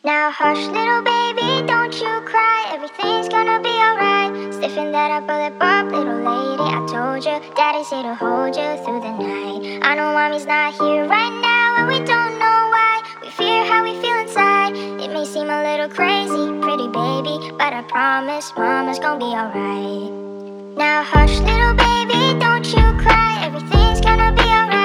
Now hush, little baby, don't you cry. Everything's gonna be alright. Stiffen that up, a lip up, little lady. I told you, daddy's here to hold you through the night. I know mommy's not here right now, and we don't know why. We fear how we feel inside. It may seem a little crazy, pretty baby, but I promise mama's gonna be alright. Now hush, little baby, don't you cry. Everything's gonna be alright.